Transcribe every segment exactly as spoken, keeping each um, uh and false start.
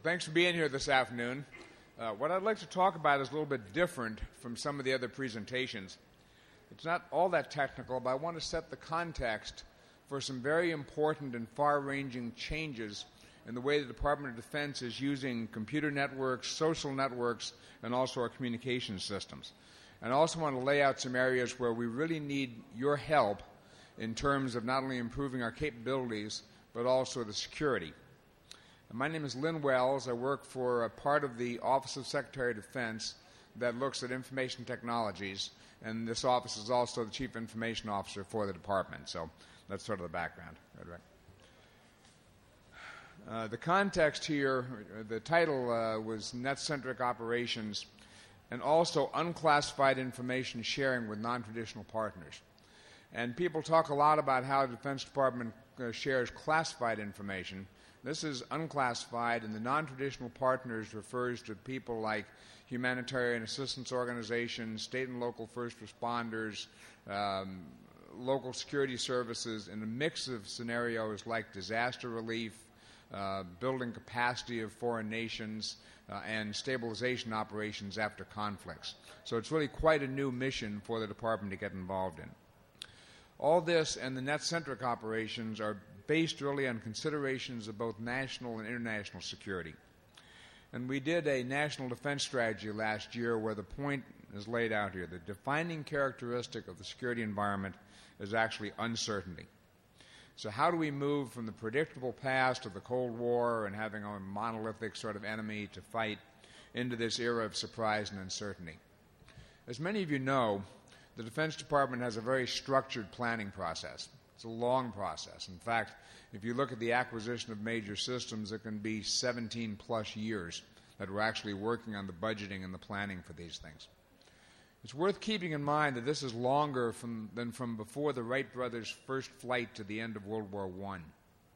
Thanks for being here this afternoon. Uh, what I'd like to talk about is a little bit different from some of the other presentations. It's not all that technical, but I want to set the context for some very important and far-ranging changes in the way the Department of Defense is using computer networks, social networks, and also our communication systems. And I also want to lay out some areas where we really need your help in terms of not only improving our capabilities, but also the security. My name is Lynn Wells. I work for a part of the Office of Secretary of Defense that looks at information technologies, and this office is also the Chief Information Officer for the department. So that's sort of the background. Right, right. Uh, the context here, the title uh, was Net-Centric Operations and also Unclassified Information Sharing with Non-Traditional Partners. And people talk a lot about how the Defense Department uh, shares classified information. This is unclassified, and the non-traditional partners refers to people like humanitarian assistance organizations, state and local first responders, um, local security services, in a mix of scenarios like disaster relief, uh, building capacity of foreign nations, uh, and stabilization operations after conflicts. So it's really quite a new mission for the department to get involved in. All this and the net-centric operations are based really on considerations of both national and international security. And we did a national defense strategy last year where the point is laid out here. The defining characteristic of the security environment is actually uncertainty. So how do we move from the predictable past of the Cold War and having a monolithic sort of enemy to fight into this era of surprise and uncertainty? As many of you know, the Defense Department has a very structured planning process. It's a long process. In fact, if you look at the acquisition of major systems, it can be seventeen plus years that we're actually working on the budgeting and the planning for these things. It's worth keeping in mind that this is longer from, than from before the Wright brothers' first flight to the end of World War One.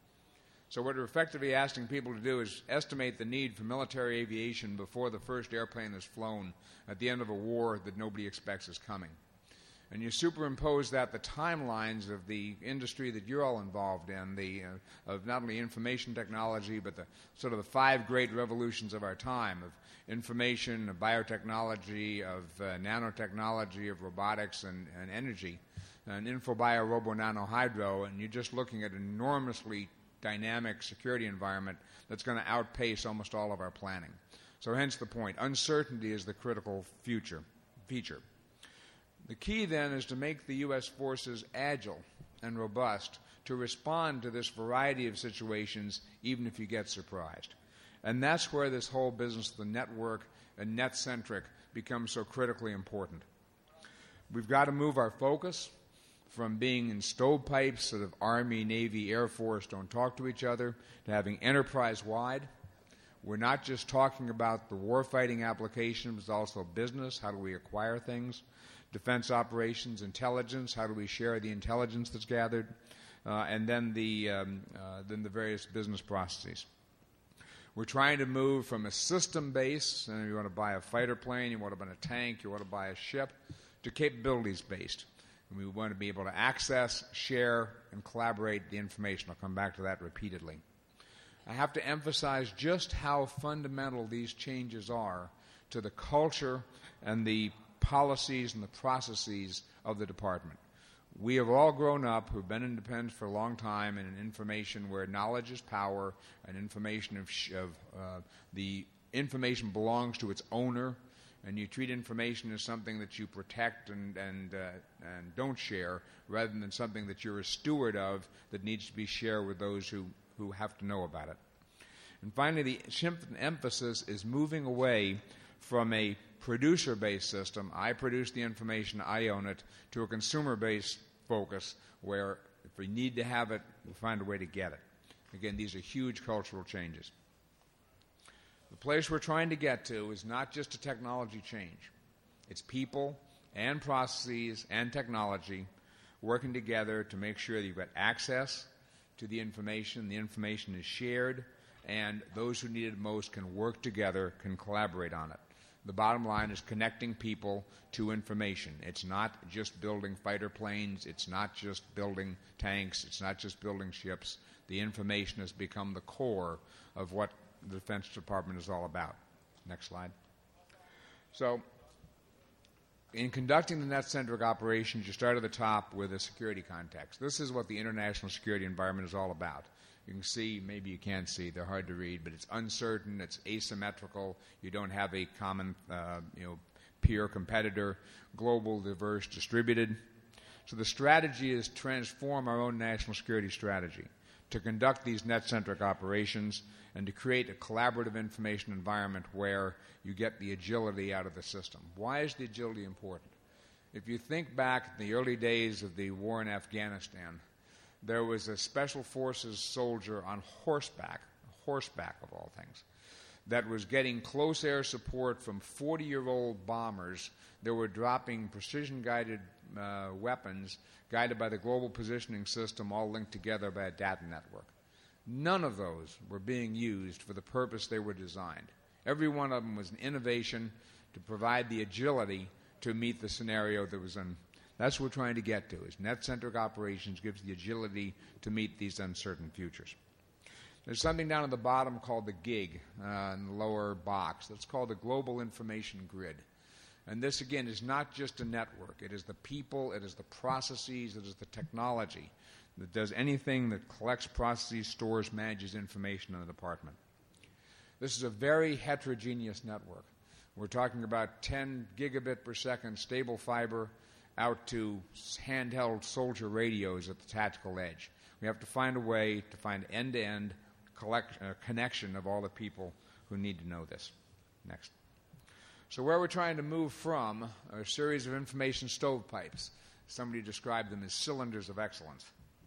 So what we're effectively asking people to do is estimate the need for military aviation before the first airplane is flown at the end of a war that nobody expects is coming. And you superimpose that the timelines of the industry that you're all involved in, the uh, of not only information technology, but the sort of the five great revolutions of our time, of information, of biotechnology, of uh, nanotechnology, of robotics and, and energy, and info, bio, robo, nano, hydro, and you're just looking at an enormously dynamic security environment that's going to outpace almost all of our planning. So hence the point. Uncertainty is the critical future feature. The key, then, is to make the U S forces agile and robust to respond to this variety of situations, even if you get surprised. And that's where this whole business of the network and net-centric becomes so critically important. We've got to move our focus from being in stovepipes, sort of Army, Navy, Air Force, don't talk to each other, to having enterprise-wide. We're not just talking about the warfighting application, but also business. How do we acquire things? Defense operations, intelligence, how do we share the intelligence that's gathered, uh, and then the, um, uh, then the various business processes. We're trying to move from a system base, and you want to buy a fighter plane, you want to buy a tank, you want to buy a ship, to capabilities based. And we want to be able to access, share, and collaborate the information. I'll come back to that repeatedly. I have to emphasize just how fundamental these changes are to the culture and the policies and the processes of the department. We have all grown up who've been in defense for a long time in an information where knowledge is power and information of, sh- of uh, the information belongs to its owner, and you treat information as something that you protect and, and, uh, and don't share rather than something that you're a steward of that needs to be shared with those who, who have to know about it. And finally, the emphasis is moving away from a producer-based system, I produce the information, I own it, to a consumer-based focus where if we need to have it, we find a way to get it. Again, these are huge cultural changes. The place we're trying to get to is not just a technology change. It's people and processes and technology working together to make sure that you've got access to the information, the information is shared, and those who need it most can work together, can collaborate on it. The bottom line is connecting people to information. It's not just building fighter planes. It's not just building tanks. It's not just building ships. The information has become the core of what the Defense Department is all about. Next slide. So, in conducting the net-centric operations, you start at the top with a security context. This is what the international security environment is all about. You can see, maybe you can't see, they're hard to read, but it's uncertain, it's asymmetrical, you don't have a common uh, you know, peer competitor, global, diverse, distributed. So the strategy is to transform our own national security strategy, to conduct these net-centric operations, and to create a collaborative information environment where you get the agility out of the system. Why is the agility important? If you think back in the early days of the war in Afghanistan, there was a special forces soldier on horseback, horseback of all things, that was getting close air support from forty-year-old bombers that were dropping precision-guided uh, weapons guided by the global positioning system, all linked together by a data network. None of those were being used for the purpose they were designed. Every one of them was an innovation to provide the agility to meet the scenario that was in. That's what we're trying to get to, is net-centric operations gives the agility to meet these uncertain futures. There's something down at the bottom called the GIG uh, in the lower box. That's called the Global Information Grid. And this, again, is not just a network. It is the people, it is the processes, it is the technology that does anything that collects, processes, stores, manages information in the department. This is a very heterogeneous network. We're talking about ten gigabit per second stable fiber out to handheld soldier radios at the tactical edge. We have to find a way to find end-to-end collect, uh, connection of all the people who need to know this. Next. So where we're trying to move from are a series of information stovepipes. Somebody described them as cylinders of excellence.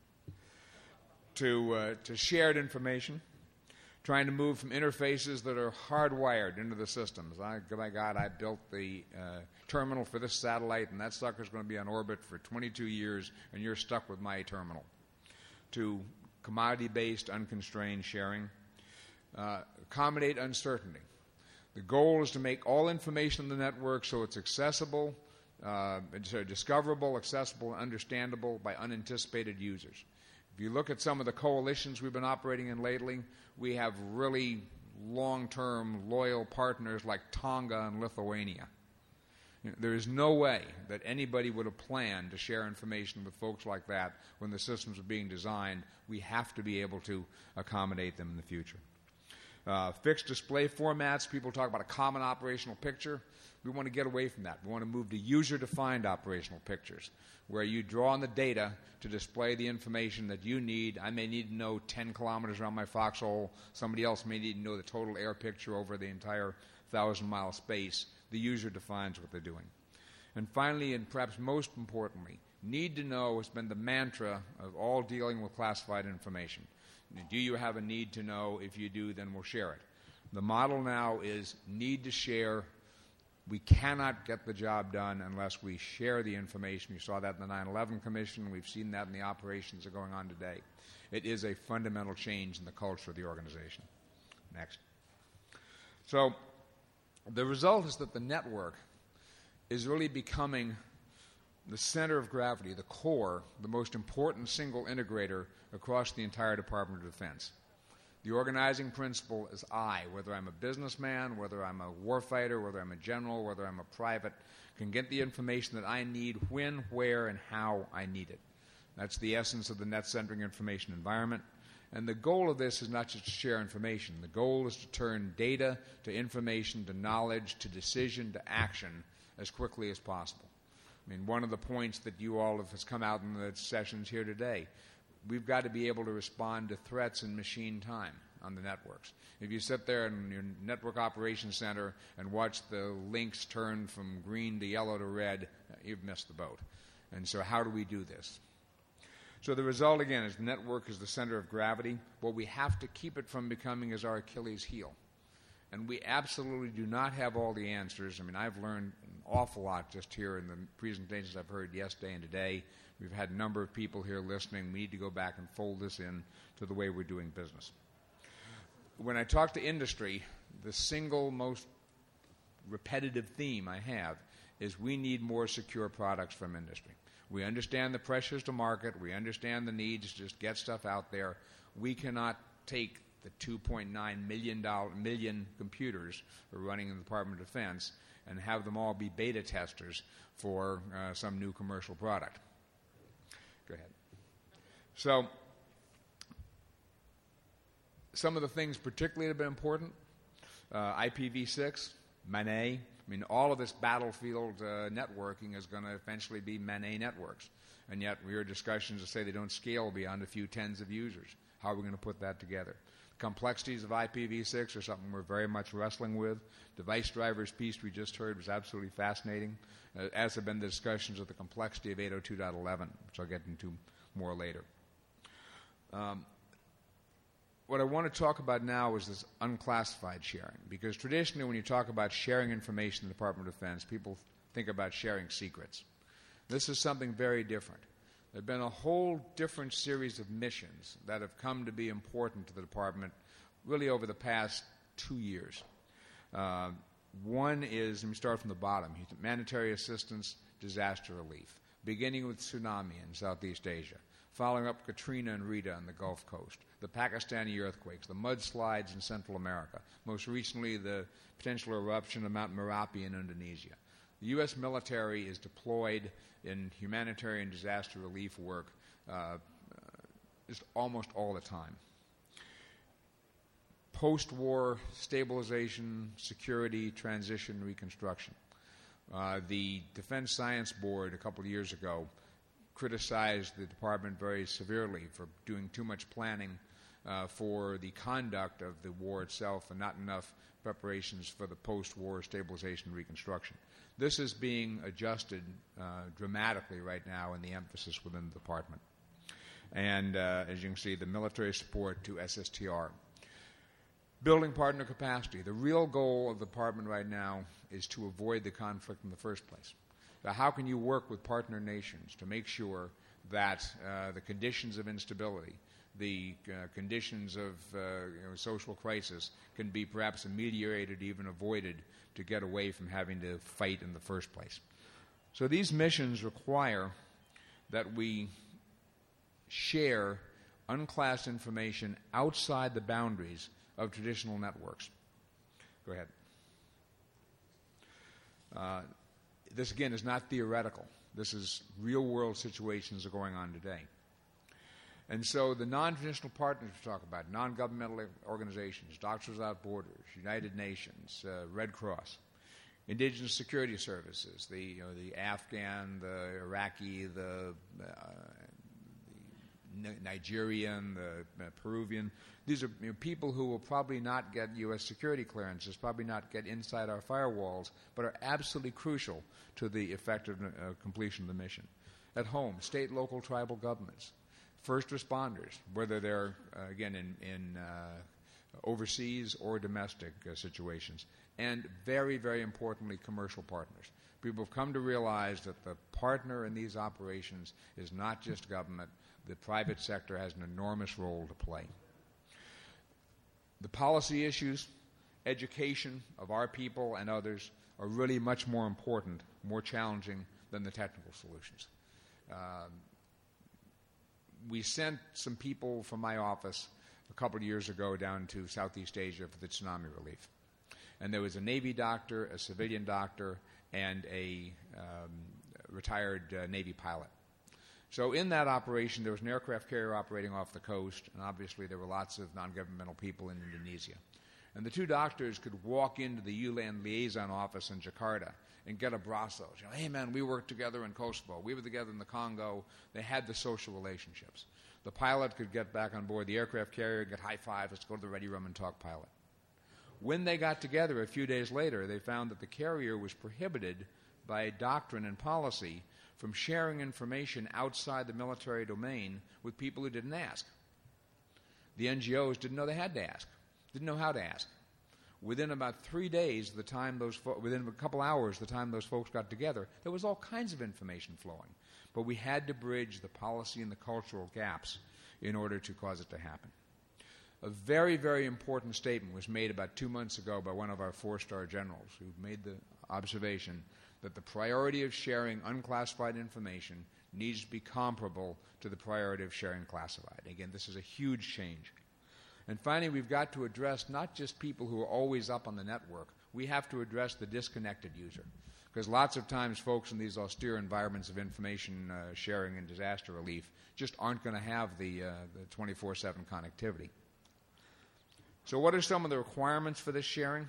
To, uh, to shared information, trying to move from interfaces that are hardwired into the systems. I, my God, I built the uh, terminal for this satellite, and that sucker's going to be on orbit for twenty-two years, and you're stuck with my terminal. To commodity-based, unconstrained sharing. Uh, accommodate uncertainty. The goal is to make all information in the network so it's accessible, uh, so discoverable, accessible, and understandable by unanticipated users. If you look at some of the coalitions we've been operating in lately, we have really long-term, loyal partners like Tonga and Lithuania. You know, there is no way that anybody would have planned to share information with folks like that when the systems are being designed. We have to be able to accommodate them in the future. Uh, fixed display formats, people talk about a common operational picture. We want to get away from that. We want to move to user-defined operational pictures, where you draw on the data to display the information that you need. I may need to know ten kilometers around my foxhole. Somebody else may need to know the total air picture over the entire thousand-mile space. The user defines what they're doing. And finally, and perhaps most importantly, need to know has been the mantra of all dealing with classified information. Do you have a need to know? If you do, then we'll share it. The model now is need to share. We cannot get the job done unless we share the information. You saw that in the nine eleven Commission. We've seen that in the operations that are going on today. It is a fundamental change in the culture of the organization. Next. So the result is that the network is really becoming the center of gravity, the core, the most important single integrator across the entire Department of Defense. The organizing principle is I, whether I'm a businessman, whether I'm a warfighter, whether I'm a general, whether I'm a private, can get the information that I need when, where, and how I need it. That's the essence of the net-centering information environment. And the goal of this is not just to share information. The goal is to turn data to information, to knowledge, to decision, to action as quickly as possible. I mean, one of the points that you all have has come out in the sessions here today, we've got to be able to respond to threats in machine time on the networks. If you sit there in your network operations center and watch the links turn from green to yellow to red, you've missed the boat. And so how do we do this? So the result, again, is the network is the center of gravity. What we have to keep it from becoming is our Achilles heel. And we absolutely do not have all the answers. I mean, I've learned an awful lot just here in the presentations I've heard yesterday and today. We've had a number of people here listening. We need to go back and fold this in to the way we're doing business. When I talk to industry, the single most repetitive theme I have is we need more secure products from industry. We understand the pressures to market. We understand the needs to just get stuff out there. We cannot take the two point nine million, million computers are running in the Department of Defense and have them all be beta testers for uh, some new commercial product. Go ahead. So, some of the things particularly that have been important, uh, I P v six, MANET. I mean, all of this battlefield uh, networking is going to eventually be MANET networks. And yet we hear discussions that say they don't scale beyond a few tens of users. How are we going to put that together? The complexities of I P v six are something we're very much wrestling with. Device drivers piece we just heard was absolutely fascinating, uh, as have been the discussions of the complexity of eight oh two dot eleven, which I'll get into more later. Um, What I want to talk about now is this unclassified sharing, because traditionally when you talk about sharing information in the Department of Defense, people think about sharing secrets. This is something very different. There have been a whole different series of missions that have come to be important to the Department really over the past two years. Uh, one is, let me start from the bottom, humanitarian assistance, disaster relief, beginning with tsunami in Southeast Asia, following up Katrina and Rita on the Gulf Coast, the Pakistani earthquakes, the mudslides in Central America, most recently the potential eruption of Mount Merapi in Indonesia. The U S military is deployed in humanitarian disaster relief work uh, uh, just almost all the time. Post-war stabilization, security, transition, reconstruction. Uh, the Defense Science Board a couple of years ago criticized the department very severely for doing too much planning uh, for the conduct of the war itself and not enough preparations for the post-war stabilization and reconstruction. This is being adjusted uh, dramatically right now in the emphasis within the department. And uh, as you can see, the military support to S S T R. Building partner capacity. The real goal of the department right now is to avoid the conflict in the first place. Now, how can you work with partner nations to make sure that uh, the conditions of instability, the uh, conditions of uh, you know, social crisis can be perhaps ameliorated, even avoided, to get away from having to fight in the first place? So these missions require that we share unclassed information outside the boundaries of traditional networks. Go ahead. Uh, This, again, is not theoretical. This is real-world situations that are going on today. And so the non-traditional partners we talk about, non-governmental organizations, Doctors Without Borders, United Nations, uh, Red Cross, Indigenous Security Services, the, you know, the Afghan, the Iraqi, the, uh, the Nigerian, the uh, Peruvian. These are you know, people who will probably not get U S security clearances, probably not get inside our firewalls, but are absolutely crucial to the effective uh, completion of the mission. At home, state, local, tribal governments, first responders, whether they're, uh, again, in, in uh, overseas or domestic uh, situations, and very, very importantly, commercial partners. People have come to realize that the partner in these operations is not just government. The private sector has an enormous role to play. The policy issues, education of our people and others are really much more important, more challenging than the technical solutions. Um, we sent some people from my office a couple of years ago down to Southeast Asia for the tsunami relief. And there was a Navy doctor, a civilian doctor, and a um, retired uh, Navy pilot. So in that operation, there was an aircraft carrier operating off the coast, and obviously there were lots of non-governmental people in Indonesia. And the two doctors could walk into the U L A N liaison office in Jakarta and get abrazos. You know, hey, man, we worked together in Kosovo. We were together in the Congo. They had the social relationships. The pilot could get back on board the aircraft carrier, get high five, let's go to the ready room and talk pilot. When they got together a few days later, they found that the carrier was prohibited by doctrine and policy from sharing information outside the military domain with people who didn't ask. The N G Os didn't know they had to ask, didn't know how to ask. Within about three days, the time those fo- within a couple hours, the time those folks got together, there was all kinds of information flowing. But we had to bridge the policy and the cultural gaps in order to cause it to happen. A very, very important statement was made about two months ago by one of our four-star generals who made the observation that the priority of sharing unclassified information needs to be comparable to the priority of sharing classified. Again, this is a huge change. And finally, we've got to address not just people who are always up on the network. We have to address the disconnected user. Because lots of times folks in these austere environments of information uh, sharing and disaster relief just aren't going to have the, uh, the twenty-four seven connectivity. So what are some of the requirements for this sharing?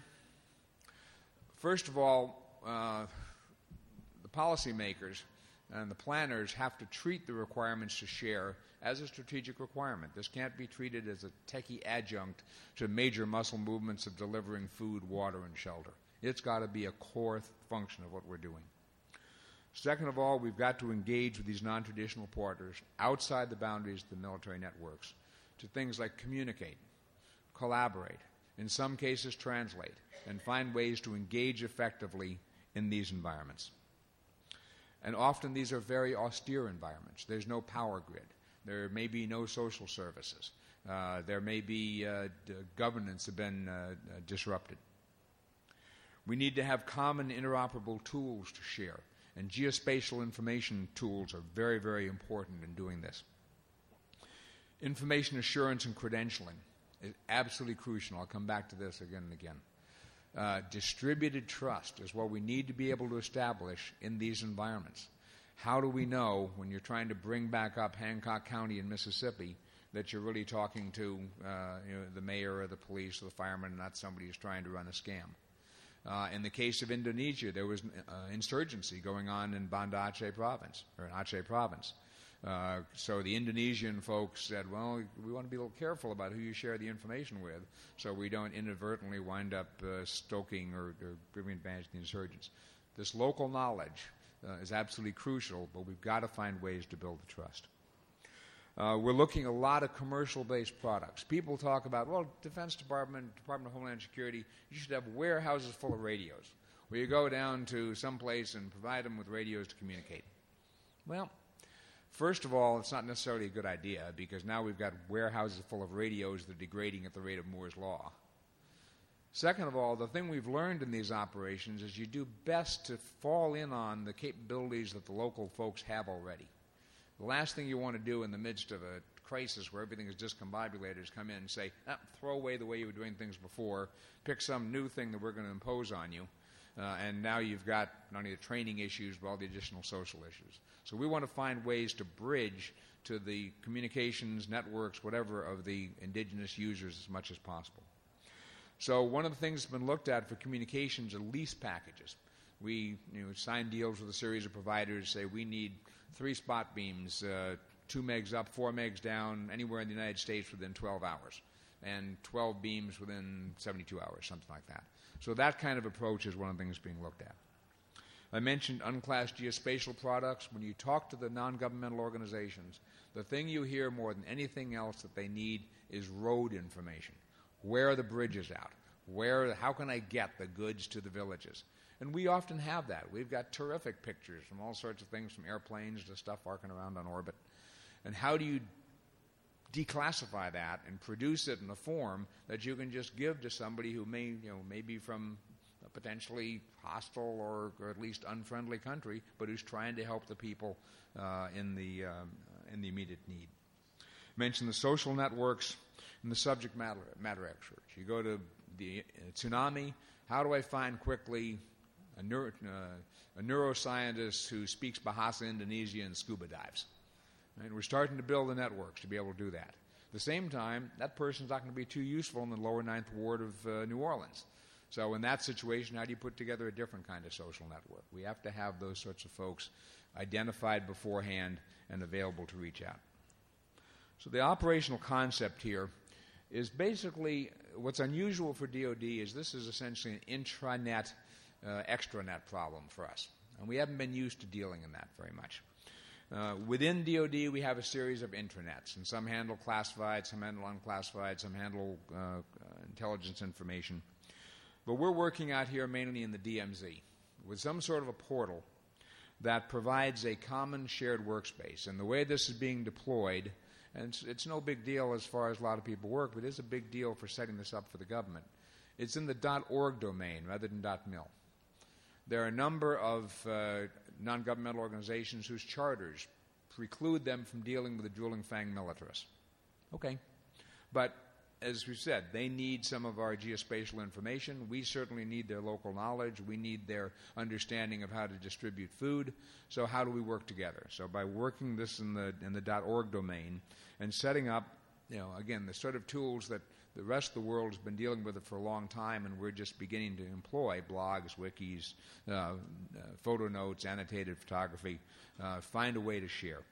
First of all, uh, the policymakers and the planners have to treat the requirements to share as a strategic requirement. This can't be treated as a techie adjunct to major muscle movements of delivering food, water, and shelter. It's got to be a core th- function of what we're doing. Second of all, we've got to engage with these non-traditional partners outside the boundaries of the military networks to things like communicate, collaborate, in some cases translate, and find ways to engage effectively in these environments. And often these are very austere environments. There's no power grid. There may be no social services. Uh, there may be uh, d- governance have been uh, uh, disrupted. We need to have common interoperable tools to share, and geospatial information tools are very, very important in doing this. Information assurance and credentialing is absolutely crucial. I'll come back to this again and again. Uh, distributed trust is what we need to be able to establish in these environments. How do we know when you're trying to bring back up Hancock County in Mississippi that you're really talking to uh, you know, the mayor or the police or the fireman and not somebody who's trying to run a scam? Uh, in the case of Indonesia, there was uh, insurgency going on in Banda Aceh province, or in Aceh province. Uh, so the Indonesian folks said, well, we want to be a little careful about who you share the information with so we don't inadvertently wind up uh, stoking or, or giving advantage to the insurgents. This local knowledge uh, is absolutely crucial, but we've got to find ways to build the trust. Uh, we're looking at a lot of commercial-based products. People talk about, well, Defense Department, Department of Homeland Security, you should have warehouses full of radios where you go down to some place and provide them with radios to communicate. Well, first of all, it's not necessarily a good idea because now we've got warehouses full of radios that are degrading at the rate of Moore's Law. Second of all, the thing we've learned in these operations is you do best to fall in on the capabilities that the local folks have already. The last thing you want to do in the midst of a crisis where everything is discombobulated is come in and say, ah, throw away the way you were doing things before, pick some new thing that we're going to impose on you, uh, and now you've got not only the training issues but all the additional social issues. So we want to find ways to bridge to the communications networks, whatever, of the indigenous users as much as possible. So one of the things that's been looked at for communications are lease packages. We you know, sign deals with a series of providers, say we need three spot beams, uh, two megs up, four megs down, anywhere in the United States within twelve hours, and twelve beams within seventy-two hours, something like that. So that kind of approach is one of the things being looked at. I mentioned unclassed geospatial products. When you talk to the non-governmental organizations, the thing you hear more than anything else that they need is road information. Where are the bridges out? Where? How can I get the goods to the villages? And we often have that. We've got terrific pictures from all sorts of things, from airplanes to stuff arcing around on orbit. And how do you declassify that and produce it in a form that you can just give to somebody who may, you know, may be from a potentially hostile or, or at least unfriendly country, but who's trying to help the people uh, in the um, in the immediate need? I mentioned the social networks and the subject matter, matter experts. You go to the uh, tsunami. How do I find quickly a, neuro, uh, a neuroscientist who speaks Bahasa Indonesia and scuba dives? And we're starting to build the networks to be able to do that. At the same time, that person's not going to be too useful in the lower ninth ward of uh, New Orleans. So in that situation, how do you put together a different kind of social network? We have to have those sorts of folks identified beforehand and available to reach out. So the operational concept here is basically what's unusual for D O D is this is essentially an intranet, uh, extranet problem for us. And we haven't been used to dealing in that very much. Uh, within D O D, we have a series of intranets, and some handle classified, some handle unclassified, some handle uh, uh, intelligence information. But we're working out here mainly in the D M Z with some sort of a portal that provides a common shared workspace. And the way this is being deployed, and it's, it's no big deal as far as a lot of people work, but it is a big deal for setting this up for the government. It's in the .org domain rather than .mil. There are a number of uh, non-governmental organizations whose charters preclude them from dealing with the drooling fang militarists. Okay. But as we said, they need some of our geospatial information. We certainly need their local knowledge. We need their understanding of how to distribute food. So how do we work together? So by working this in the in the .org domain and setting up, you know, again, the sort of tools that the rest of the world has been dealing with it for a long time, and we're just beginning to employ blogs, wikis, uh, uh, photo notes, annotated photography, uh, find a way to share.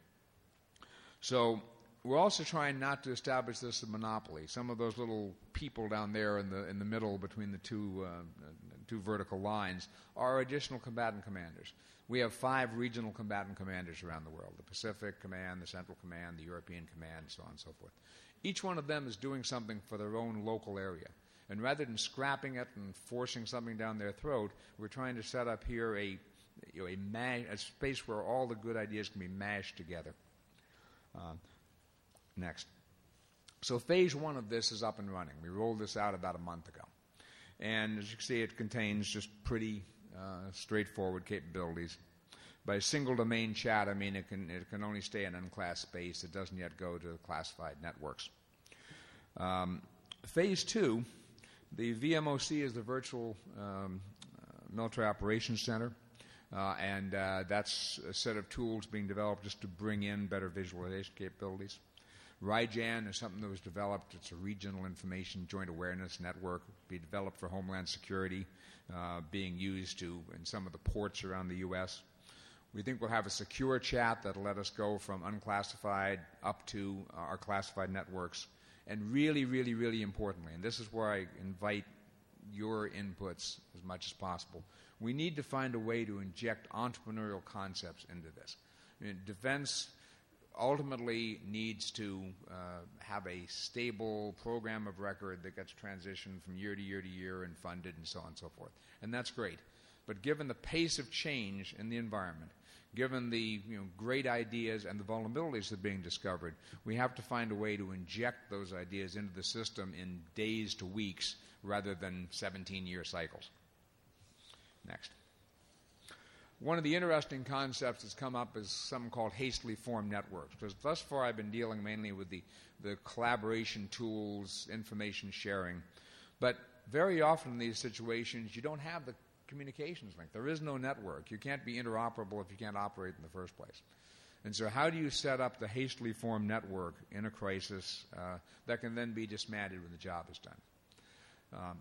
So we're also trying not to establish this as a monopoly. Some of those little people down there in the in the middle between the two uh, two vertical lines are additional combatant commanders. We have five regional combatant commanders around the world: the Pacific Command, the Central Command, the European Command, and so on and so forth. Each one of them is doing something for their own local area. And rather than scrapping it and forcing something down their throat, we're trying to set up here a you know, a, mash, a space where all the good ideas can be mashed together. Uh, Next. So phase one of this is up and running. We rolled this out about a month ago. And as you can see, it contains just pretty uh, straightforward capabilities. By single domain chat, I mean it can, it can only stay in unclassed space. It doesn't yet go to classified networks. Um, phase two, the V M O C is the Virtual um, uh, Military Operations Center. Uh, and uh, that's a set of tools being developed just to bring in better visualization capabilities. RIJAN is something that was developed. It's a regional information joint awareness network, be developed for Homeland Security, uh, being used to in some of the ports around the U S. We think we'll have a secure chat that'll let us go from unclassified up to uh, our classified networks. And really, really, really importantly, and this is where I invite your inputs as much as possible, we need to find a way to inject entrepreneurial concepts into this. I mean, defense ultimately needs to uh, have a stable program of record that gets transitioned from year to year to year and funded and so on and so forth. And that's great. But given the pace of change in the environment, given the you know, great ideas and the vulnerabilities that are being discovered, we have to find a way to inject those ideas into the system in days to weeks rather than seventeen-year cycles. Next. One of the interesting concepts that's come up is something called hastily formed networks, because thus far I've been dealing mainly with the, the collaboration tools, information sharing. But very often in these situations, you don't have the communications link. There is no network. You can't be interoperable if you can't operate in the first place. And so how do you set up the hastily formed network in a crisis uh, that can then be dismantled when the job is done? Um,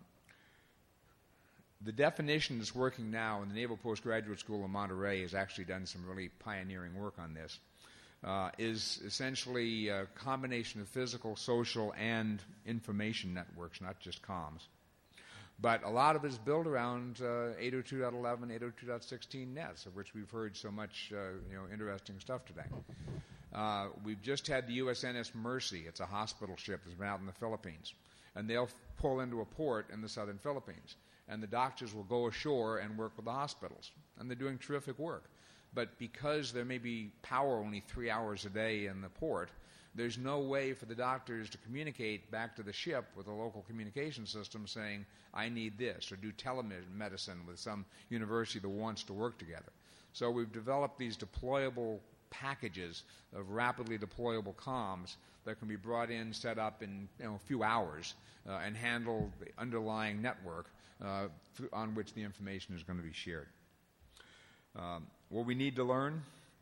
The definition that's working now in the Naval Postgraduate School in Monterey has actually done some really pioneering work on this, uh, is essentially a combination of physical, social, and information networks, not just comms. But a lot of it is built around uh, eight oh two dot eleven, eight oh two dot sixteen nets, of which we've heard so much uh, you know, interesting stuff today. Uh, we've just had the U S N S Mercy. It's a hospital ship that's been out in the Philippines. And they'll pull into a port in the southern Philippines. And the doctors will go ashore and work with the hospitals. And they're doing terrific work. But because there may be power only three hours a day in the port, there's no way for the doctors to communicate back to the ship with a local communication system saying, I need this, or do telemedicine with some university that wants to work together. So we've developed these deployable packages of rapidly deployable comms that can be brought in, set up in you know, a few hours, uh, and handle the underlying network uh, th- on which the information is going to be shared. Um, what we need to learn,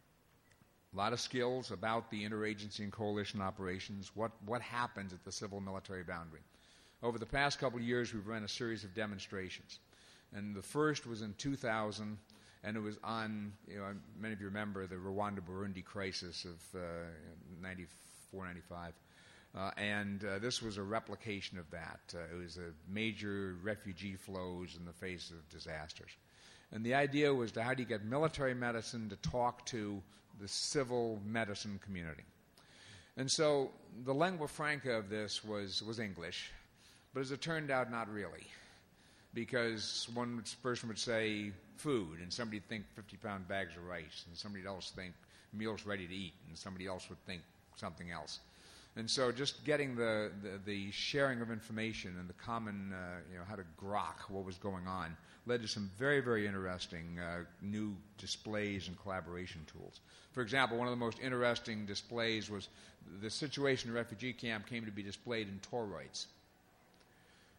a lot of skills about the interagency and coalition operations, what, what happens at the civil-military boundary. Over the past couple of years, we've run a series of demonstrations. And the first was in two thousand, and it was on, you know, many of you remember the Rwanda-Burundi crisis of uh, ninety-four, ninety-five. Uh, and uh, this was a replication of that. Uh, it was a major refugee flows in the face of disasters. And the idea was to how do you get military medicine to talk to the civil medicine community. And so the lingua franca of this was, was English, but as it turned out, not really. Because one person would say food, and somebody would think fifty-pound bags of rice, and somebody else would think meals ready to eat, and somebody else would think something else. And so just getting the, the, the sharing of information and the common, uh, you know, how to grok what was going on led to some very, very interesting uh, new displays and collaboration tools. For example, one of the most interesting displays was the situation in the refugee camp came to be displayed in toroids.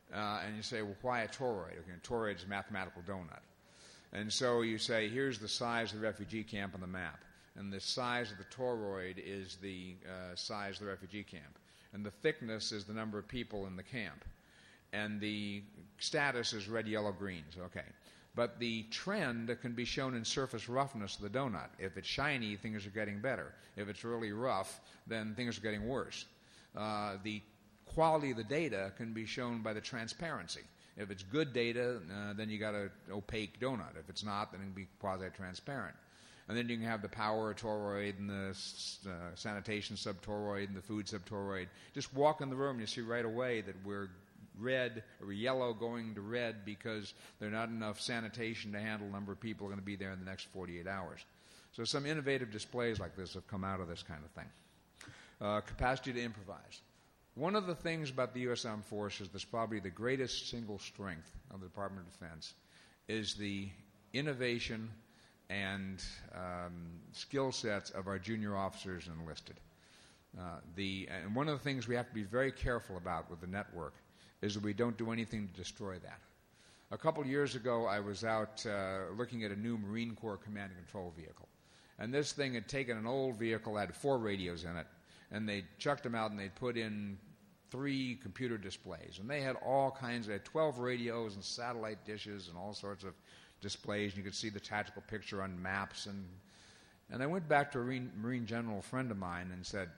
Uh, and you say, well, why a toroid? Okay, a toroid is a mathematical donut. And so you say, here's the size of the refugee camp on the map. And the size of the toroid is the uh, size of the refugee camp. And the thickness is the number of people in the camp. And the status is red, yellow, greens. Okay. But the trend can be shown in surface roughness of the donut. If it's shiny, things are getting better. If it's really rough, then things are getting worse. Uh, the quality of the data can be shown by the transparency. If it's good data, uh, then you got an opaque donut. If it's not, then it can be quasi-transparent. And then you can have the power toroid and the uh, sanitation subtoroid and the food subtoroid. Just walk in the room, you see right away that we're red or yellow going to red because there's not enough sanitation to handle the number of people going to be there in the next forty-eight hours. So some innovative displays like this have come out of this kind of thing. Uh, capacity to improvise. One of the things about the U S Armed Forces that's probably the greatest single strength of the Department of Defense is the innovation and um, skill sets of our junior officers and enlisted. Uh, the, and one of the things we have to be very careful about with the network is that we don't do anything to destroy that. A couple years ago, I was out uh, looking at a new Marine Corps command and control vehicle. And this thing had taken an old vehicle, had four radios in it, and they chucked them out and they put in three computer displays. And they had all kinds, they had twelve radios and satellite dishes and all sorts of displays. And you could see the tactical picture on maps. And, and I went back to a Marine, Marine general friend of mine and said,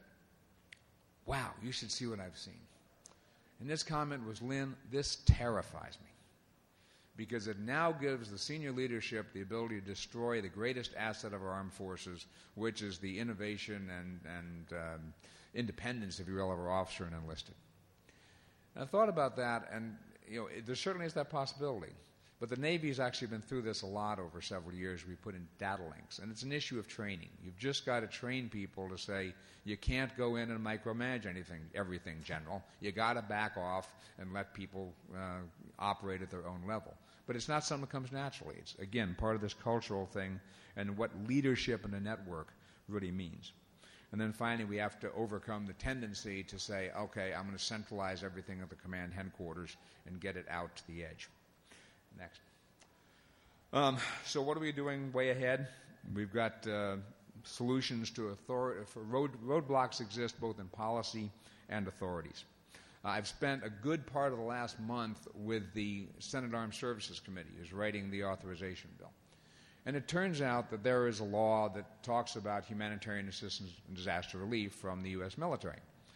wow, you should see what I've seen. And his comment was, Lynn, this terrifies me because it now gives the senior leadership the ability to destroy the greatest asset of our armed forces, which is the innovation and, and um, independence, if you will, of our officer and enlisted. And I thought about that, and you know, it, there certainly is that possibility. But the Navy's actually been through this a lot over several years. We put in data links, and it's an issue of training. You've just got to train people to say you can't go in and micromanage anything, everything, General. You got to back off and let people uh, operate at their own level. But it's not something that comes naturally. It's, again, part of this cultural thing and what leadership in a network really means. And then finally, we have to overcome the tendency to say, okay, I'm going to centralize everything at the command headquarters and get it out to the edge. Next. Um, so what are we doing way ahead? We've got uh, solutions to authority. For road, roadblocks exist both in policy and authorities. Uh, I've spent a good part of the last month with the Senate Armed Services Committee, who's writing the authorization bill. And it turns out that there is a law that talks about humanitarian assistance and disaster relief from the U S military.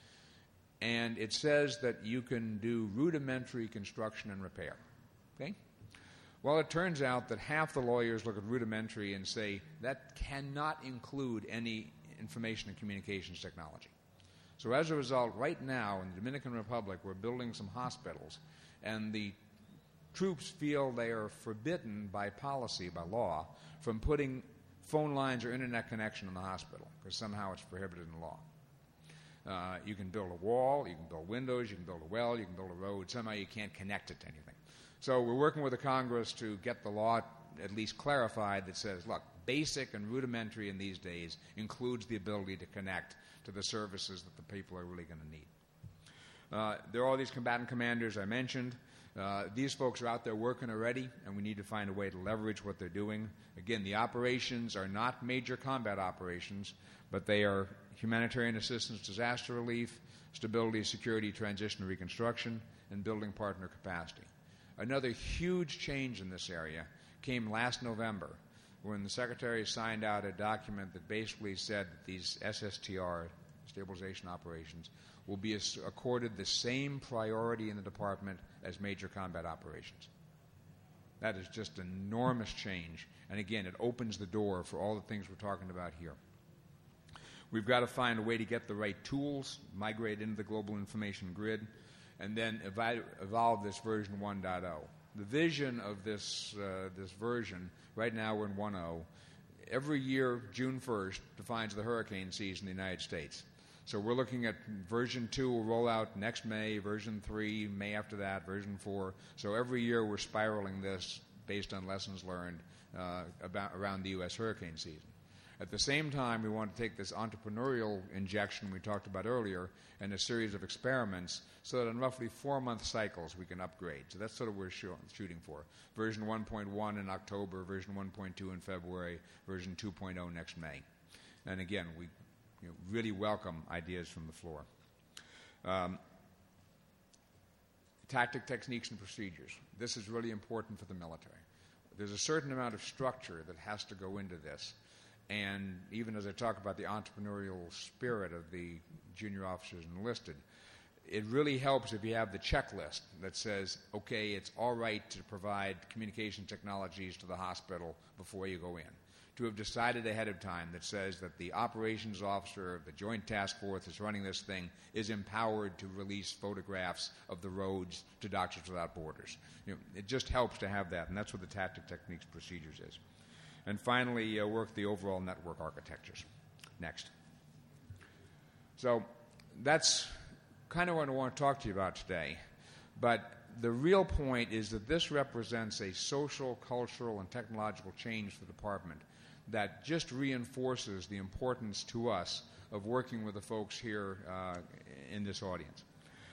And it says that you can do rudimentary construction and repair. Okay? Well, it turns out that half the lawyers look at rudimentary and say that cannot include any information and communications technology. So as a result, right now in the Dominican Republic, we're building some hospitals, and the troops feel they are forbidden by policy, by law, from putting phone lines or internet connection in the hospital, because somehow it's prohibited in law. Uh, you can build a wall, you can build windows, you can build a well, you can build a road. Somehow you can't connect it to anything. So we're working with the Congress to get the law at least clarified that says, look, basic and rudimentary in these days includes the ability to connect to the services that the people are really going to need. Uh, there are all these combatant commanders I mentioned. Uh, these folks are out there working already, and we need to find a way to leverage what they're doing. Again, the operations are not major combat operations, but they are humanitarian assistance, disaster relief, stability, security, transition, and reconstruction, and building partner capacity. Another huge change in this area came last November when the Secretary signed out a document that basically said that these S S T R, stabilization operations, will be accorded the same priority in the department as major combat operations. That is just an enormous change. And again, it opens the door for all the things we're talking about here. We've got to find a way to get the right tools, migrate into the global information grid, and then ev- evolve this version one point oh. The vision of this, uh, this version, right now we're in one point oh, every year, June first, defines the hurricane season in the United States. So we're looking at version two will roll out next May, version three, May after that, version four. So every year we're spiraling this based on lessons learned uh, about, around the U S hurricane season. At the same time, we want to take this entrepreneurial injection we talked about earlier and a series of experiments so that in roughly four-month cycles we can upgrade. So that's sort of what we're shooting for. Version one point one in October, version one point two in February, version two point oh next May. And again, we you know, really welcome ideas from the floor. Um, tactic, techniques, and procedures. This is really important for the military. There's a certain amount of structure that has to go into this. And even as I talk about the entrepreneurial spirit of the junior officers enlisted, it really helps if you have the checklist that says, okay, it's all right to provide communication technologies to the hospital before you go in. To have decided ahead of time that says that the operations officer of the Joint Task Force that's running this thing is empowered to release photographs of the roads to Doctors Without Borders. You know, it just helps to have that, and that's what the tactic, techniques, procedures is. And finally, uh, work the overall network architectures. Next. So that's kind of what I want to talk to you about today. But the real point is that this represents a social, cultural, and technological change for the department that just reinforces the importance to us of working with the folks here uh, in this audience.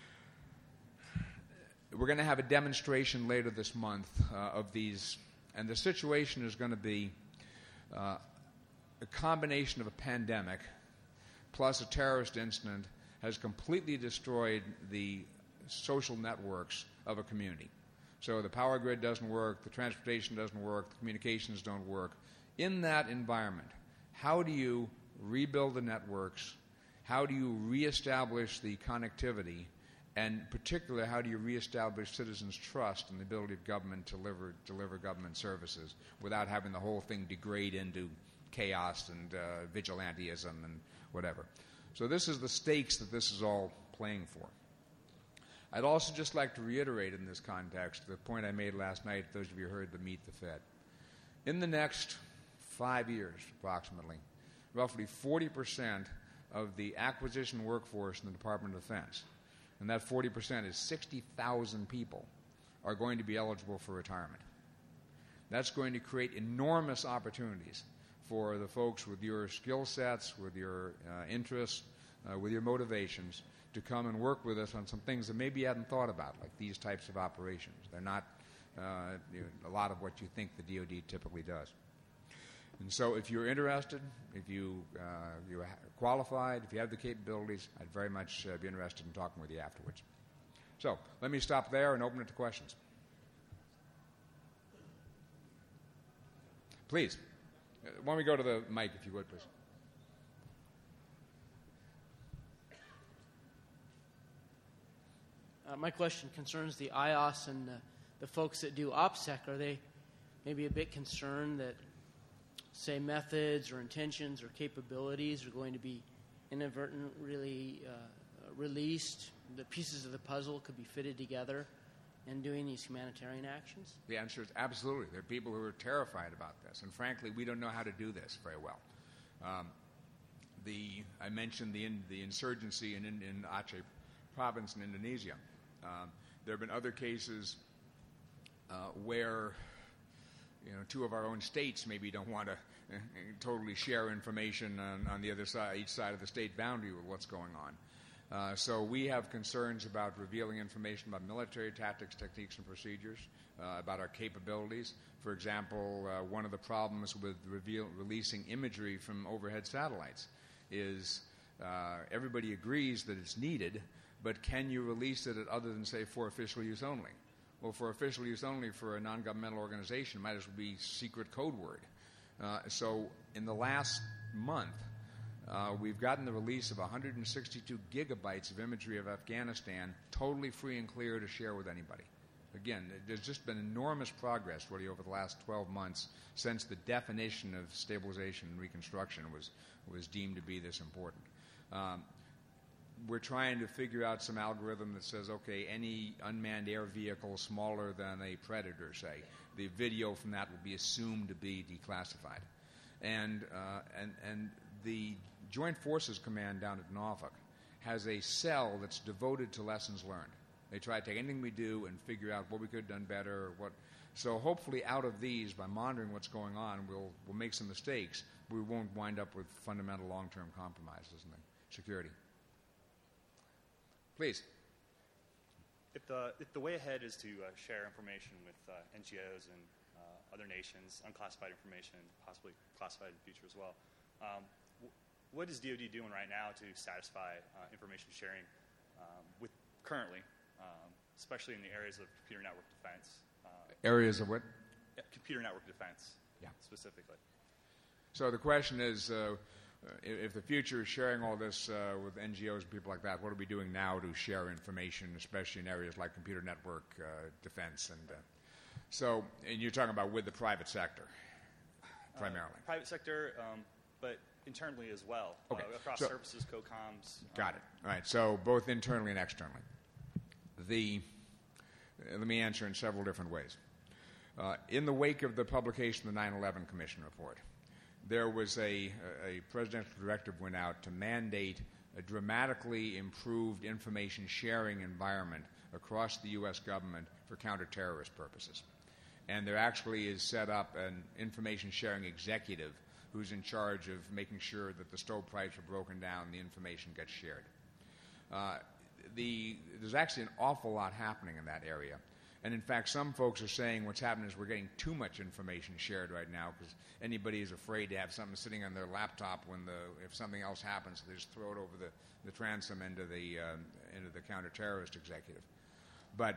We're going to have a demonstration later this month uh, of these, and the situation is going to be uh, a combination of a pandemic plus a terrorist incident has completely destroyed the social networks of a community. So the power grid doesn't work, the transportation doesn't work, the communications don't work. In that environment, how do you rebuild the networks? How do you reestablish the connectivity? And particularly, how do you reestablish citizens' trust in the ability of government to deliver, deliver government services without having the whole thing degrade into chaos and uh, vigilantism and whatever? So this is the stakes that this is all playing for. I'd also just like to reiterate in this context the point I made last night, those of you who heard the Meet the Fed. In the next five years, approximately, roughly forty percent of the acquisition workforce in the Department of Defense, and that forty percent is sixty thousand people, are going to be eligible for retirement. That's going to create enormous opportunities for the folks with your skill sets, with your uh, interests, uh, with your motivations, to come and work with us on some things that maybe you hadn't thought about, like these types of operations. They're not uh, you know, a lot of what you think the D O D typically does. And so if you're interested, if you, uh, you're qualified, if you have the capabilities, I'd very much uh, be interested in talking with you afterwards. So let me stop there and open it to questions. Please. Uh, why don't we go to the mic, if you would, please. Uh, my question concerns the I O S and the, the folks that do OPSEC. Are they maybe a bit concerned that, say, methods or intentions or capabilities are going to be inadvertently uh, released? The pieces of the puzzle could be fitted together in doing these humanitarian actions? The answer is absolutely. There are people who are terrified about this, and frankly, we don't know how to do this very well. Um, the I mentioned the in, the insurgency in, in, in Aceh province in Indonesia. Um, there have been other cases uh, where, you know, two of our own states maybe don't want to uh, totally share information on, on the other side, each side of the state boundary with what's going on. Uh, so we have concerns about revealing information about military tactics, techniques, and procedures, uh, about our capabilities. For example, uh, one of the problems with reveal, releasing imagery from overhead satellites is uh, everybody agrees that it's needed, but can you release it at other than, say, for official use only? Well, for official use only for a non-governmental organization, it might as well be secret code word. Uh, so in the last month, uh, we've gotten the release of one hundred sixty-two gigabytes of imagery of Afghanistan, totally free and clear to share with anybody. Again, there's just been enormous progress really over the last twelve months since the definition of stabilization and reconstruction was, was deemed to be this important. Um, we're trying to figure out some algorithm that says, okay, any unmanned air vehicle smaller than a Predator, say, the video from that will be assumed to be declassified. And, uh, and, and the Joint Forces Command down at Norfolk has a cell that's devoted to lessons learned. They try to take anything we do and figure out what we could have done better, or what, So hopefully out of these, by monitoring what's going on, we'll, we'll make some mistakes. We won't wind up with fundamental long-term compromises in the security. Please. If the, if the way ahead is to uh, share information with uh, N G Os and uh, other nations, unclassified information, possibly classified in the future as well, um, w- what is D O D doing right now to satisfy uh, information sharing um, with currently, um, especially in the areas of computer network defense? Uh, Areas of what? Computer network defense, yeah. specifically. So the question is, uh, if, if the future is sharing all this uh, with N G Os and people like that, what are we doing now to share information, especially in areas like computer network uh, defense? And uh, so, and you're talking about with the private sector, primarily. Uh, private sector, um, but internally as well, okay. uh, across so, services, co-coms. Got um, it. All right. So both internally and externally. The uh, let me answer in several different ways. Uh, in the wake of the publication of the nine eleven Commission report, there was a, a presidential directive went out to mandate a dramatically improved information sharing environment across the U S government for counterterrorist purposes. And there actually is set up an information sharing executive who's in charge of making sure that the stovepipes are broken down and the information gets shared. Uh, the, there's actually an awful lot happening in that area. And in fact, some folks are saying what's happening is we're getting too much information shared right now because anybody is afraid to have something sitting on their laptop when the if something else happens, they just throw it over the, the transom into the uh, into the counterterrorist executive. But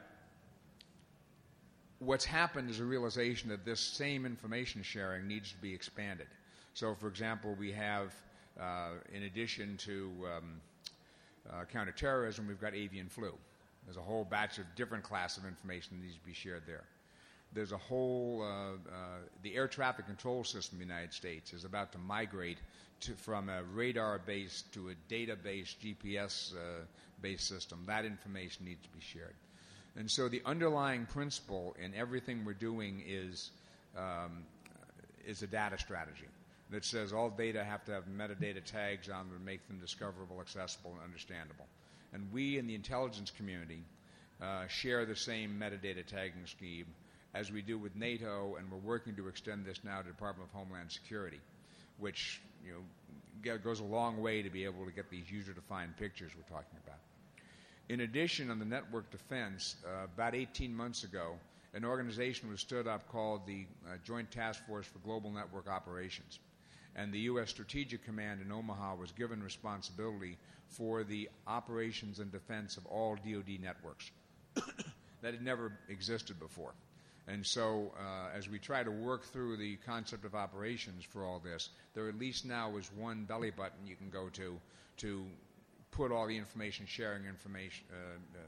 what's happened is a realization that this same information sharing needs to be expanded. So, for example, we have, uh, in addition to um, uh, counterterrorism, we've got avian flu. There's a whole batch of different class of information that needs to be shared there. There's a whole, uh, uh, the air traffic control system in the United States is about to migrate to, from a radar-based to a data-based, G P S-based uh, system. That information needs to be shared. And so the underlying principle in everything we're doing is, um, is a data strategy that says all data have to have metadata tags on them to make them discoverable, accessible, and understandable. And we in the intelligence community uh, share the same metadata tagging scheme as we do with NATO, and we're working to extend this now to the Department of Homeland Security, which you know get, goes a long way to be able to get these user-defined pictures we're talking about. In addition, on the network defense, uh, about eighteen months ago, an organization was stood up called the uh, Joint Task Force for Global Network Operations. And the U S Strategic Command in Omaha was given responsibility for the operations and defense of all D O D networks. That had never existed before. And so uh, as we try to work through the concept of operations for all this, there at least now is one belly button you can go to to put all the information sharing information, uh,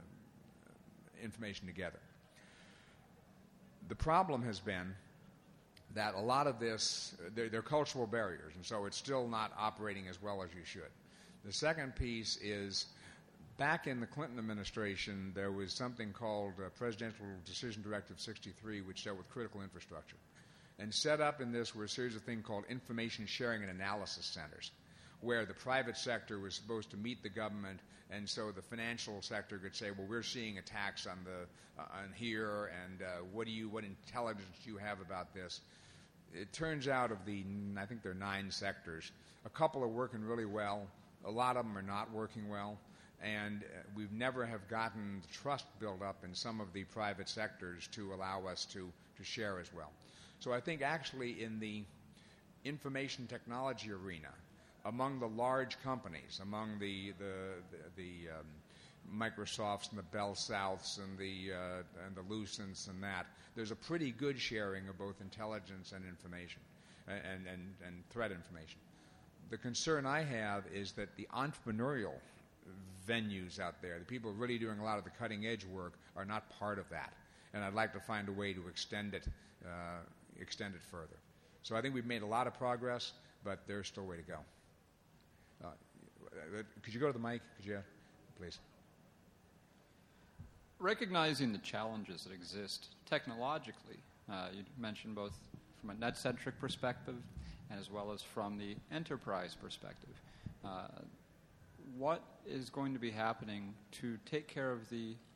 uh, information together. The problem has been that a lot of this, they're, they're cultural barriers, and so it's still not operating as well as you should. The second piece is, back in the Clinton administration, there was something called uh, Presidential Decision Directive sixty-three, which dealt with critical infrastructure. And set up in this were a series of things called information sharing and analysis centers, where the private sector was supposed to meet the government, and so the financial sector could say, well, we're seeing attacks on the uh, on here, and uh, what do you, what intelligence do you have about this? It turns out of the, I think there are nine sectors, a couple are working really well, a lot of them are not working well, and uh, we've never have gotten the trust built up in some of the private sectors to allow us to, to share as well. So I think actually in the information technology arena, among the large companies, among the the the, the um, Microsofts and the Bell Souths and the uh, and the Lucents and that, there's a pretty good sharing of both intelligence and information, and and, and threat information. The concern I have is that the entrepreneurial venues out there, the people really doing a lot of the cutting edge work, are not part of that, and I'd like to find a way to extend it uh, extend it further. So I think we've made a lot of progress, but there's still a way to go. Uh, could you go to the mic? Could you, please? Recognizing the challenges that exist technologically, uh, you mentioned both from a net-centric perspective and as well as from the enterprise perspective. Uh, what is going to be happening to take care of the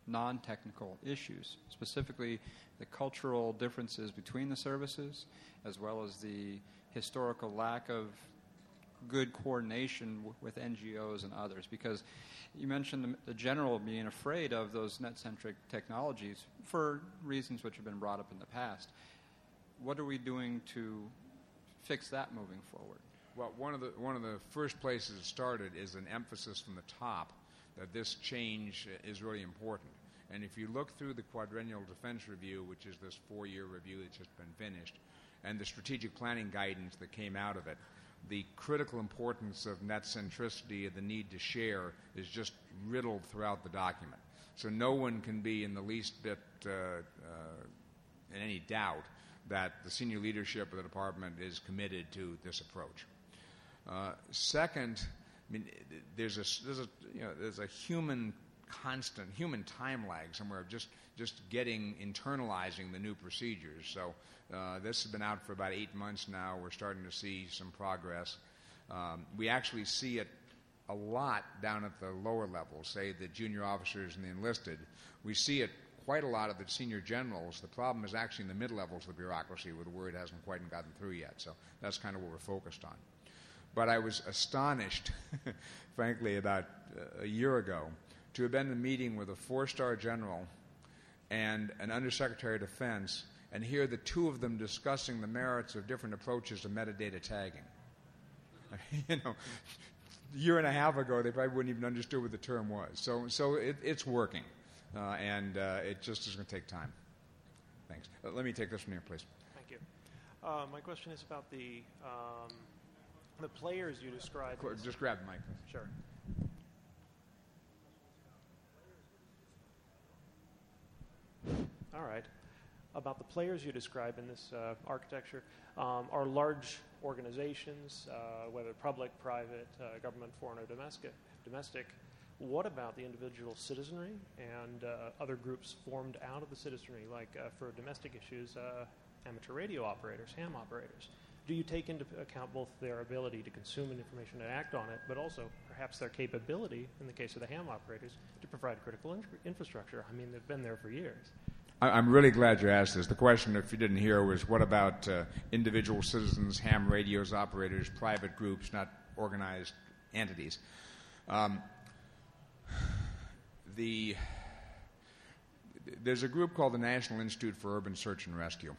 non-technical issues, specifically the cultural differences between the services, as well as the historical lack of good coordination w- with N G Os and others. Because you mentioned the, the general being afraid of those net-centric technologies for reasons which have been brought up in the past. What are we doing to fix that moving forward? Well, one of the one of the first places it started is an emphasis from the top that this change is really important. And if you look through the Quadrennial Defense Review, which is this four-year review that's just been finished, and the strategic planning guidance that came out of it, the critical importance of net centricity and the need to share is just riddled throughout the document. So no one can be in the least bit uh, uh, in any doubt that the senior leadership of the department is committed to this approach. Uh, second, I mean, there's a there's a you know there's a human constant human time lag somewhere of just just getting internalizing the new procedures. So uh, this has been out for about eight months now. We're starting to see some progress. Um, we actually see it a lot down at the lower levels, say the junior officers and the enlisted. We see it quite a lot of the senior generals. The problem is actually in the mid-levels of the bureaucracy where the word hasn't quite gotten through yet. So that's kind of what we're focused on. But I was astonished, frankly, about uh, a year ago to have been in a meeting with a four-star general and an undersecretary of defense and hear the two of them discussing the merits of different approaches to metadata tagging. You know, a year and a half ago, they probably wouldn't even understood what the term was. So, so it, it's working, uh, and uh, it just is going to take time. Thanks. Uh, let me take this one here, please. Thank you. Uh, my question is about the um, the players you described. Just grab the mic. Sure. All right. About the players you describe in this uh, architecture um, are large organizations, uh, whether public, private, uh, government, foreign, or domestic. Domestic. What about the individual citizenry and uh, other groups formed out of the citizenry, like uh, for domestic issues, uh, amateur radio operators, ham operators? Do you take into account both their ability to consume information and act on it, but also perhaps their capability, in the case of the ham operators, to provide critical in- infrastructure? I mean, they've been there for years. I'm really glad you asked this. The question, if you didn't hear, was what about uh, individual citizens, ham radios operators, private groups, not organized entities? Um, the there's a group called the National Institute for Urban Search and Rescue,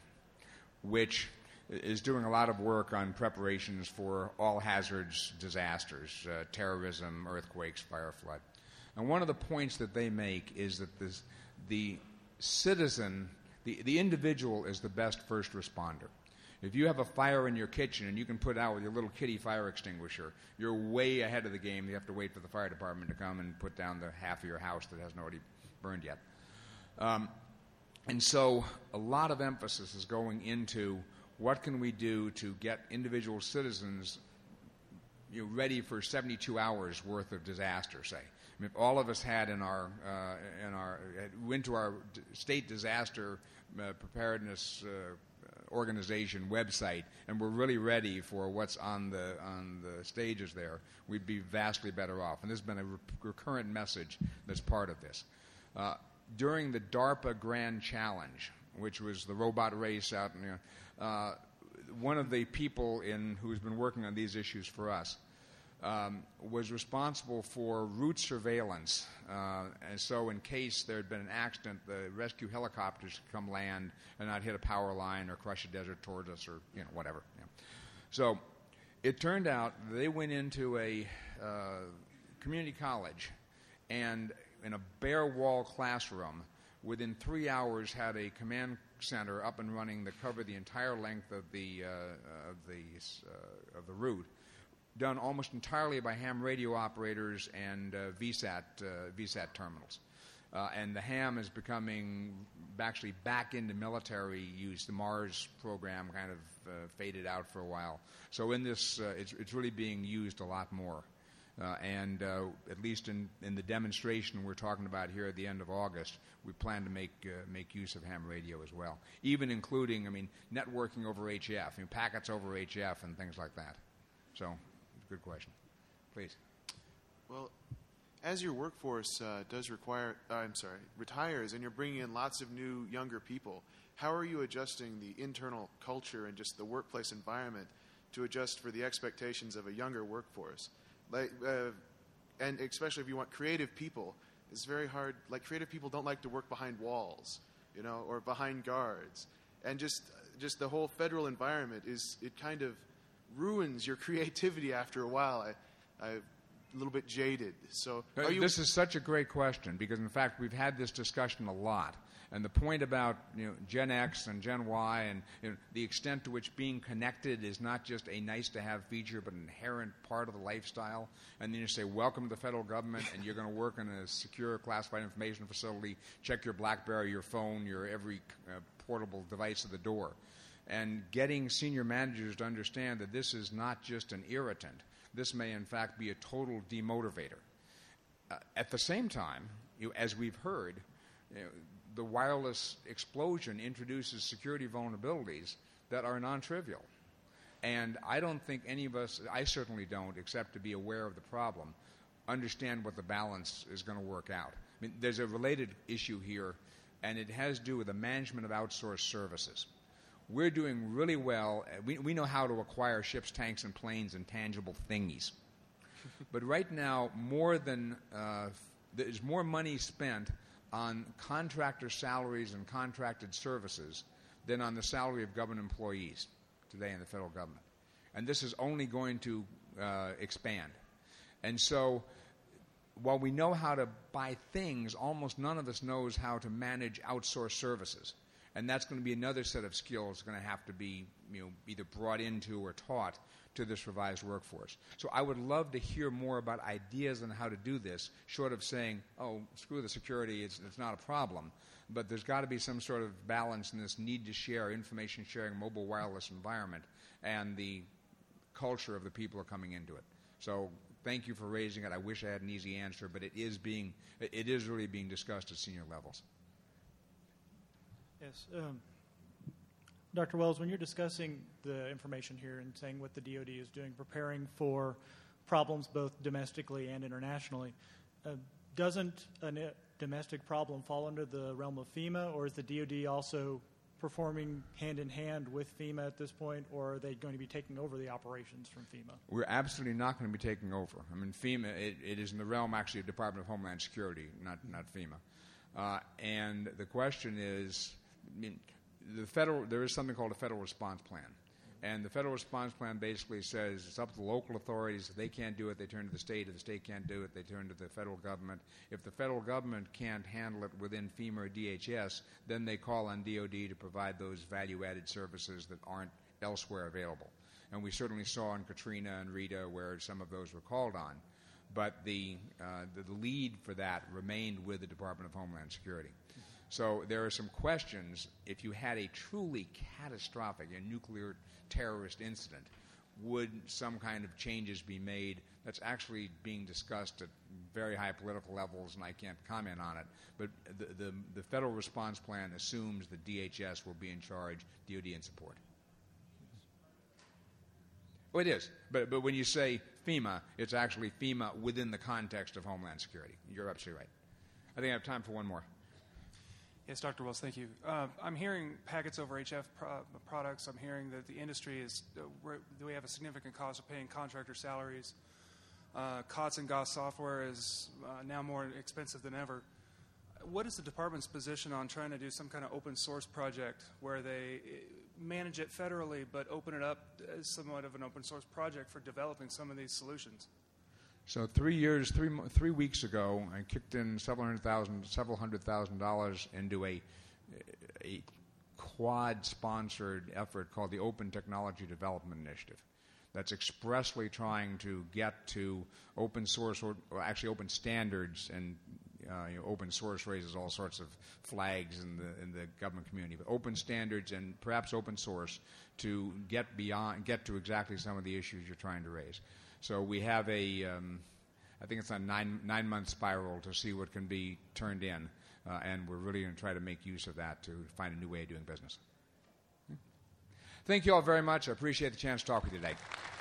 which is doing a lot of work on preparations for all hazards disasters, uh, terrorism, earthquakes, fire, flood. And one of the points that they make is that this, the citizen, the, the individual is the best first responder. If you have a fire in your kitchen and you can put it out with your little kitty fire extinguisher, you're way ahead of the game. You have to wait for the fire department to come and put down the half of your house that hasn't already burned yet. Um, and so a lot of emphasis is going into what can we do to get individual citizens you know, ready for seventy-two hours worth of disaster, say. I mean, if all of us had in our, uh, in our went to our d- state disaster uh, preparedness uh, organization website and we're really ready for what's on the on the stages there, we'd be vastly better off. And this has been a re- recurrent message that's part of this. Uh, during the DARPA Grand Challenge, which was the robot race out in, you know, uh, one of the people in who's been working on these issues for us um, was responsible for route surveillance. Uh, and so in case there had been an accident, the rescue helicopters could come land and not hit a power line or crush a desert towards us or, you know, whatever. You know. So it turned out they went into a uh, community college and in a bare wall classroom, within three hours had a command center up and running that covered the entire length of the uh, of the uh, of the route, done almost entirely by ham radio operators and uh, V SAT uh, V SAT terminals. Uh, and the ham is becoming actually back into military use. The Mars program kind of uh, faded out for a while. So in this, uh, it's, it's really being used a lot more. Uh, and uh, at least in, in the demonstration we're talking about here at the end of August, we plan to make uh, make use of ham radio as well, even including, I mean, networking over H F, I mean, packets over H F and things like that. So, good question. Please. Well, as your workforce uh, does require, uh, I'm sorry, retires, and you're bringing in lots of new, younger people, how are you adjusting the internal culture and just the workplace environment to adjust for the expectations of a younger workforce? Like, uh, and especially if you want creative people, it's very hard. Like, creative people don't like to work behind walls, you know, or behind guards. And just just the whole federal environment is, it kind of ruins your creativity after a while. I, I'm a little bit jaded. So are you... This is such a great question because, in fact, we've had this discussion a lot. And the point about, you know, Gen X and Gen Y and, you know, the extent to which being connected is not just a nice-to-have feature but an inherent part of the lifestyle. And then you say, welcome to the federal government, and you're going to work in a secure classified information facility, check your BlackBerry, your phone, your every uh, portable device at the door. And getting senior managers to understand that this is not just an irritant. This may, in fact, be a total demotivator. Uh, at the same time, you know, as we've heard, you know, the wireless explosion introduces security vulnerabilities that are non-trivial. And I don't think any of us, I certainly don't, except to be aware of the problem, understand what the balance is going to work out. I mean, there's a related issue here, and it has to do with the management of outsourced services. We're doing really well. We, we know how to acquire ships, tanks, and planes and tangible thingies. But right now, more than uh, there's more money spent on contractor salaries and contracted services than on the salary of government employees today in the federal government. And this is only going to uh, expand. And so while we know how to buy things, almost none of us knows how to manage outsourced services. And that's going to be another set of skills going to have to be, you know, either brought into or taught to this revised workforce. So I would love to hear more about ideas on how to do this, short of saying, oh, screw the security, it's, it's not a problem. But there's got to be some sort of balance in this need to share, information sharing, mobile wireless environment, and the culture of the people who are coming into it. So thank you for raising it. I wish I had an easy answer, but it is being, it is really being discussed at senior levels. Yes. Um, Doctor Wells, when you're discussing the information here and saying what the D O D is doing, preparing for problems both domestically and internationally, uh, doesn't a domestic problem fall under the realm of FEMA, or is the D O D also performing hand-in-hand with FEMA at this point, or are they going to be taking over the operations from FEMA? We're absolutely not going to be taking over. I mean, FEMA, it, it is in the realm, actually, of Department of Homeland Security, not, not FEMA. Uh, and the question is, I mean, the federal, there is something called a federal response plan. And the federal response plan basically says it's up to the local authorities. If they can't do it, they turn to the state. If the state can't do it, they turn to the federal government. If the federal government can't handle it within FEMA or D H S, then they call on D O D to provide those value-added services that aren't elsewhere available. And we certainly saw in Katrina and Rita where some of those were called on. But the, uh, the, the lead for that remained with the Department of Homeland Security. So there are some questions. If you had a truly catastrophic a nuclear terrorist incident, would some kind of changes be made? That's actually being discussed at very high political levels, and I can't comment on it. But the, the, the federal response plan assumes that D H S will be in charge, D O D in support. Well, it is. But, but when you say FEMA, it's actually FEMA within the context of Homeland Security. You're absolutely right. I think I have time for one more. Yes, Doctor Wells, thank you. Uh, I'm hearing packets over H F pro- products. I'm hearing that the industry is, uh, we have a significant cost of paying contractor salaries. Uh, COTS and GOS software is uh, now more expensive than ever. What is the department's position on trying to do some kind of open source project where they manage it federally but open it up as somewhat of an open source project for developing some of these solutions? So three years, three three weeks ago, I kicked in several hundred thousand, several hundred thousand dollars into a a quad-sponsored effort called the Open Technology Development Initiative. That's expressly trying to get to open source, or, or actually open standards, and uh, you know, open source raises all sorts of flags in the in the government community. But open standards and perhaps open source to get beyond, get to exactly some of the issues you're trying to raise. So we have a, um, I think it's a nine, nine-month spiral to see what can be turned in, uh, and we're really going to try to make use of that to find a new way of doing business. Thank you all very much. I appreciate the chance to talk with you today.